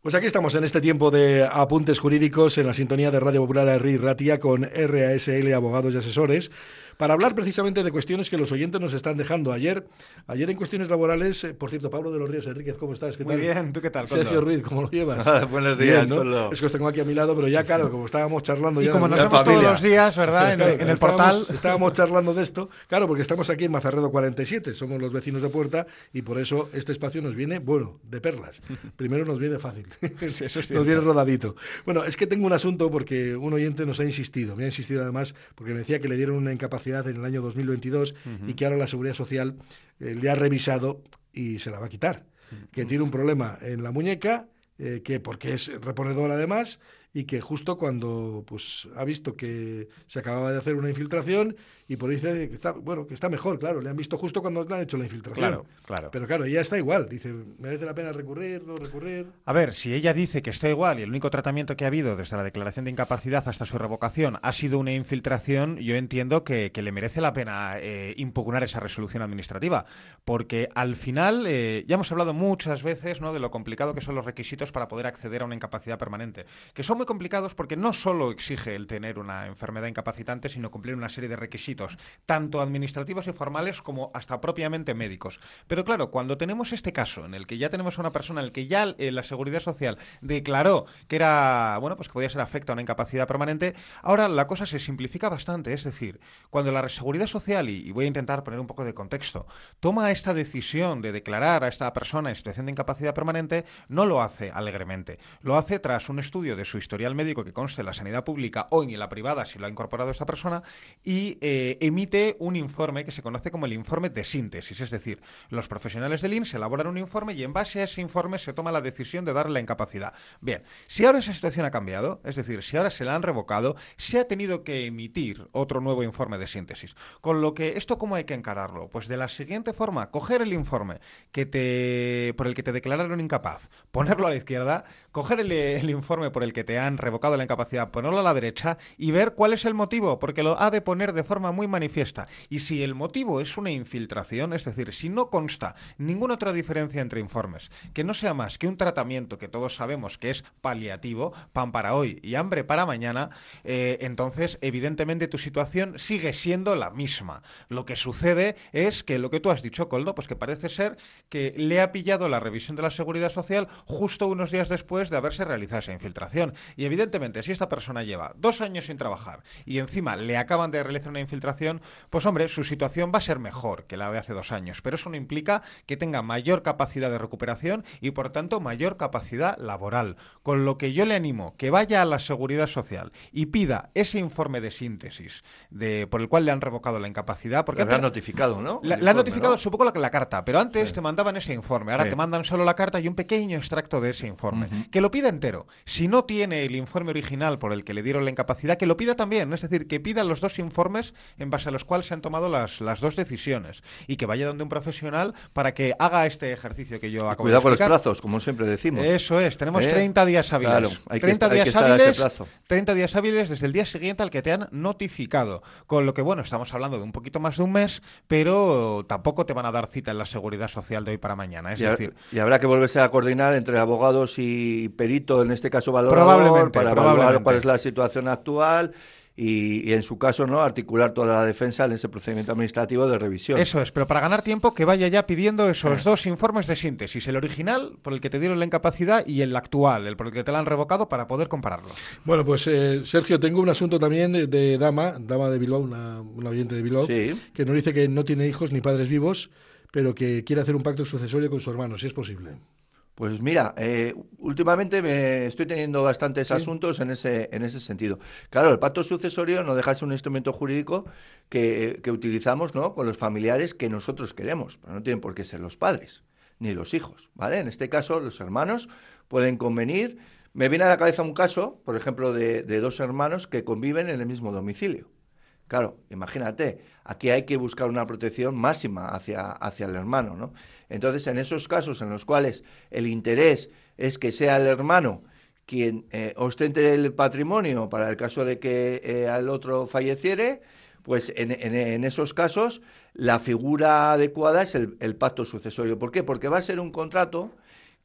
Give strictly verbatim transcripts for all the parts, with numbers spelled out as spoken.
Pues aquí estamos en este tiempo de apuntes jurídicos en la sintonía de Radio Popular Herri y Ratia con R A S L Abogados y Asesores para hablar precisamente de cuestiones que los oyentes nos están dejando. Ayer, ayer en cuestiones laborales, eh, por cierto, Pablo de los Ríos Enríquez, ¿cómo estás? ¿Qué Muy tal? bien, ¿tú qué tal, Coldo? Sergio Ruiz, ¿cómo lo llevas? Buenos días, Bien, ¿no? Coldo. Es que os tengo aquí a mi lado, pero ya claro, como estábamos charlando... Y ya como de- nos de vemos familia. todos los días, ¿verdad? En, Claro, en el estábamos, portal. Estábamos charlando de esto, claro, porque estamos aquí en Mazarredo cuarenta y siete, somos los vecinos de Puerta y por eso este espacio nos viene, bueno, de perlas. Primero nos viene fácil, Sí, eso es nos viene cierto. rodadito. Bueno, es que tengo un asunto porque un oyente nos ha insistido, me ha insistido además porque me decía que le dieron una incapacidad en el año dos mil veintidós uh-huh. y que ahora la Seguridad Social eh, le ha revisado y se la va a quitar. Uh-huh. Que tiene un problema en la muñeca, eh, que porque es reponedor además, y que justo cuando pues ha visto que se acababa de hacer una infiltración y por ahí dice que está, bueno, que está mejor, claro, le han visto justo cuando le han hecho la infiltración. Claro, claro. Pero claro, ella está igual, dice, ¿merece la pena recurrir, no recurrir? A ver, si ella dice que está igual y el único tratamiento que ha habido desde la declaración de incapacidad hasta su revocación ha sido una infiltración, yo entiendo que, que le merece la pena eh, impugnar esa resolución administrativa, porque al final, eh, ya hemos hablado muchas veces, ¿no?, de lo complicado que son los requisitos para poder acceder a una incapacidad permanente, que son muy complicados porque no solo exige el tener una enfermedad incapacitante, sino cumplir una serie de requisitos, tanto administrativos y formales como hasta propiamente médicos. Pero claro, cuando tenemos este caso en el que ya tenemos a una persona en el que ya eh, la Seguridad Social declaró que era, bueno, pues que podía ser afecto a una incapacidad permanente, ahora la cosa se simplifica bastante. Es decir, cuando la Seguridad Social, y, y voy a intentar poner un poco de contexto, toma esta decisión de declarar a esta persona en situación de incapacidad permanente, no lo hace alegremente. Lo hace tras un estudio de su historial médico que conste en la sanidad pública o en la privada, si lo ha incorporado esta persona, y eh, emite un informe que se conoce como el informe de síntesis. Es decir, los profesionales del I N S elaboran un informe y en base a ese informe se toma la decisión de darle la incapacidad. Bien, si ahora esa situación ha cambiado, es decir, si ahora se la han revocado, se ha tenido que emitir otro nuevo informe de síntesis. Con lo que, ¿esto cómo hay que encararlo? Pues de la siguiente forma: coger el informe que te, por el que te declararon incapaz, ponerlo a la izquierda, coger el, el informe por el que te han revocado la incapacidad, ponerlo a la derecha y ver cuál es el motivo, porque lo ha de poner de forma muy manifiesta. Y si el motivo es una infiltración, es decir, si no consta ninguna otra diferencia entre informes, que no sea más que un tratamiento que todos sabemos que es paliativo, pan para hoy y hambre para mañana, eh, entonces evidentemente tu situación sigue siendo la misma. Lo que sucede es que lo que tú has dicho, Coldo, pues que parece ser que le ha pillado la revisión de la Seguridad Social justo unos días después de haberse realizado esa infiltración. Y evidentemente, si esta persona lleva dos años sin trabajar y encima le acaban de realizar una infiltración, pues hombre, su situación va a ser mejor que la de hace dos años, pero eso no implica que tenga mayor capacidad de recuperación y por tanto mayor capacidad laboral, con lo que yo le animo que vaya a la Seguridad Social y pida ese informe de síntesis de, por el cual le han revocado la incapacidad, porque le han notificado, ¿no? La, le han notificado, ¿no? Supongo, la, la carta, pero antes sí. te mandaban ese informe, ahora sí. te mandan solo la carta y un pequeño extracto de ese informe, uh-huh. que lo pida entero. Si no tiene el informe original por el que le dieron la incapacidad, que lo pida también, es decir, que pida los dos informes en base a los cuales se han tomado las, las dos decisiones y que vaya donde un profesional para que haga este ejercicio que yo acabo Cuidado de explicar. Con los plazos, como siempre decimos. Eso es, tenemos ¿Eh? treinta días hábiles. Claro, hay que, treinta hay días que estar a hábiles, ese plazo. treinta días hábiles desde el día siguiente al que te han notificado. Con lo que, bueno, estamos hablando de un poquito más de un mes, pero tampoco te van a dar cita en la Seguridad Social de hoy para mañana. Es y, decir, a, y habrá que volverse a coordinar entre abogados y perito, en este caso valorador, probablemente, para probablemente. evaluar cuál es la situación actual. Y, y en su caso, ¿no?, articular toda la defensa en ese procedimiento administrativo de revisión. Eso es, pero para ganar tiempo que vaya ya pidiendo esos sí. dos informes de síntesis, el original por el que te dieron la incapacidad y el actual, el por el que te la han revocado, para poder compararlos. Bueno, pues eh, Sergio, tengo un asunto también de, de Dama, Dama de Bilbao, una, una oyente de Bilbao, sí. que nos dice que no tiene hijos ni padres vivos, pero que quiere hacer un pacto sucesorio con su hermano, si es posible. Pues mira, eh, últimamente me estoy teniendo bastantes ¿Sí? asuntos en ese en ese sentido. Claro, el pacto sucesorio no deja de ser un instrumento jurídico que, que utilizamos, ¿no?, con los familiares que nosotros queremos, pero no tienen por qué ser los padres ni los hijos, ¿vale? En este caso, los hermanos pueden convenir. Me viene a la cabeza un caso, por ejemplo, de, de dos hermanos que conviven en el mismo domicilio. Claro, imagínate, aquí hay que buscar una protección máxima hacia, hacia el hermano, ¿no? Entonces, en esos casos en los cuales el interés es que sea el hermano quien eh, ostente el patrimonio para el caso de que eh, el otro falleciere, pues en, en, en esos casos la figura adecuada es el, el pacto sucesorio. ¿Por qué? Porque va a ser un contrato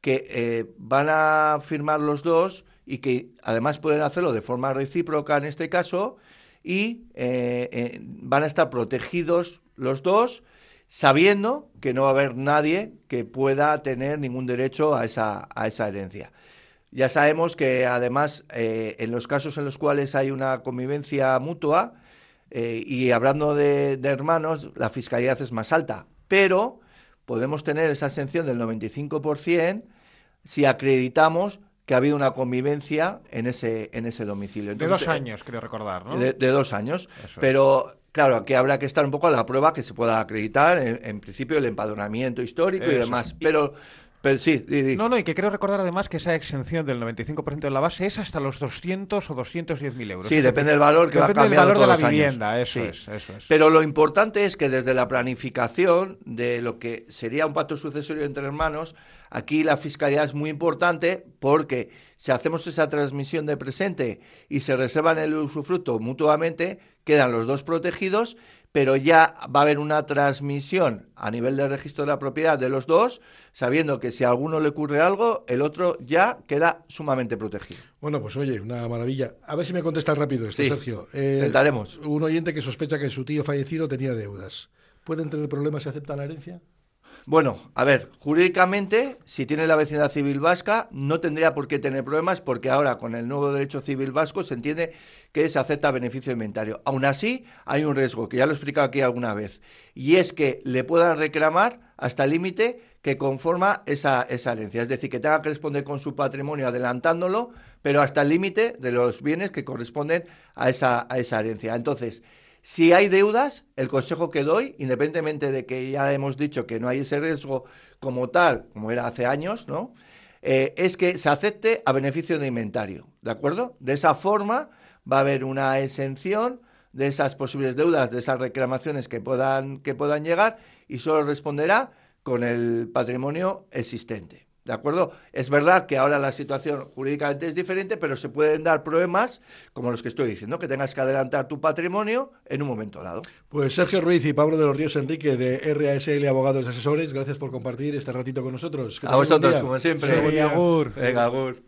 que eh, van a firmar los dos y que además pueden hacerlo de forma recíproca en este caso y eh, eh, van a estar protegidos los dos, sabiendo que no va a haber nadie que pueda tener ningún derecho a esa, a esa herencia. Ya sabemos que además eh, en los casos en los cuales hay una convivencia mutua eh, y hablando de, de hermanos, la fiscalidad es más alta, pero podemos tener esa exención del noventa y cinco por ciento si acreditamos que ha habido una convivencia en ese, en ese domicilio. Entonces, de dos años, creo recordar, ¿no? De, de dos años, Eso pero... Es. Claro, aquí habrá que estar un poco a la prueba que se pueda acreditar, en, en principio, el empadronamiento histórico Eso. y demás. Pero, pero sí, di, di. No, no, y que creo recordar además que esa exención del noventa y cinco por ciento de la base es hasta los doscientos o doscientos diez mil euros. Sí, es depende del valor que va cambiando Depende del valor de la todos vivienda, años. eso Sí. es, eso es. Pero lo importante es que desde la planificación de lo que sería un pacto sucesorio entre hermanos, aquí la fiscalidad es muy importante porque si hacemos esa transmisión de presente y se reservan el usufructo mutuamente, quedan los dos protegidos, pero ya va a haber una transmisión a nivel del registro de la propiedad de los dos, sabiendo que si a alguno le ocurre algo, el otro ya queda sumamente protegido. Bueno, pues oye, una maravilla. A ver si me contestas rápido esto, sí, Sergio. Eh, intentaremos. Un oyente que sospecha que su tío fallecido tenía deudas. ¿Pueden tener problemas si aceptan la herencia? Bueno, a ver, jurídicamente, si tiene la vecindad civil vasca, no tendría por qué tener problemas porque ahora con el nuevo derecho civil vasco se entiende que se acepta beneficio de inventario. Aún así, hay un riesgo, que ya lo he explicado aquí alguna vez, y es que le puedan reclamar hasta el límite que conforma esa, esa herencia. Es decir, que tenga que responder con su patrimonio adelantándolo, pero hasta el límite de los bienes que corresponden a esa, a esa herencia. Entonces, si hay deudas, el consejo que doy, independientemente de que ya hemos dicho que no hay ese riesgo como tal, como era hace años, ¿no? Eh, es que se acepte a beneficio de inventario, ¿de acuerdo? De esa forma va a haber una exención de esas posibles deudas, de esas reclamaciones que puedan, que puedan llegar y solo responderá con el patrimonio existente. ¿De acuerdo? Es verdad que ahora la situación jurídicamente es diferente, pero se pueden dar problemas como los que estoy diciendo, que tengas que adelantar tu patrimonio en un momento dado. Pues Sergio Ruiz y Pablo de los Ríos Enrique de R A S L Abogados y Asesores, gracias por compartir este ratito con nosotros. A vosotros, como siempre. Sí, agur. Venga, agur.